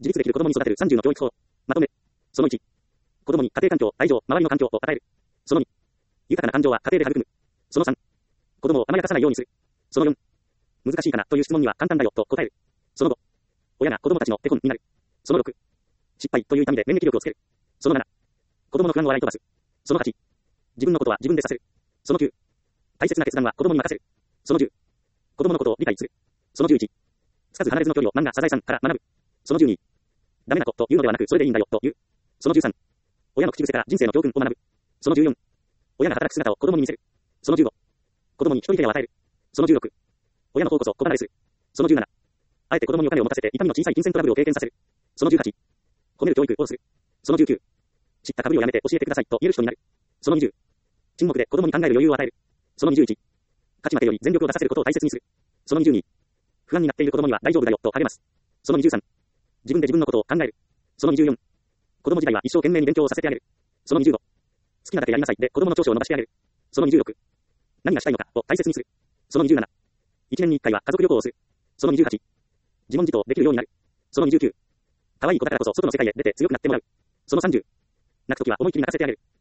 自立できる子供に育てる30の教育法。まとめ。その1。子供に家庭環境、愛情、周りの環境を与える。その2。豊かな感情は家庭で育む。その3。子供を甘やかさないようにする。その4。難しいかなという質問には簡単だよと答える。その5。親が子供たちの手本になる。その6。失敗という痛みで免疫力をつける。その7。子供の不安を洗い飛ばす。その8。自分のことは自分でさせる。その9。大切な決断は子供に任せる。その10。子供のことを理解する。その11。つかず離れずの距離を漫画サザエさんから学ぶ。その12。ダメな子というのではなくそれでいいんだよという。その13。親の口癖から人生の教訓を学ぶ。その14。親が働く姿を子供に見せる。その15。子供に一人手を与える。その16。親の方こそ子離れする。その17。あえて子供にお金を持たせて痛みの小さい金銭トラブルを経験させる。その18。褒める教育をする。その19。知ったかぶりをやめて教えてくださいと言える人になる。その20。沈黙で子供に考える余裕を与える。その21。勝ち負けより全力を出させることを大切にする。その22。不安になっている子供には大丈夫だよと励ます。その23。自分で自分のことを考える。その24。子供時代は一生懸命に勉強をさせてあげる。その25。好きなだけやりなさいで子供の長所を伸ばしてあげる。その26。何がしたいのかを大切にする。その27。1年に1回は家族旅行をする。その28。自問自答できるようになる。その29。可愛い子だからこそ外の世界へ出て強くなってもらう。その30。泣くときは思い切り泣かせてあげる。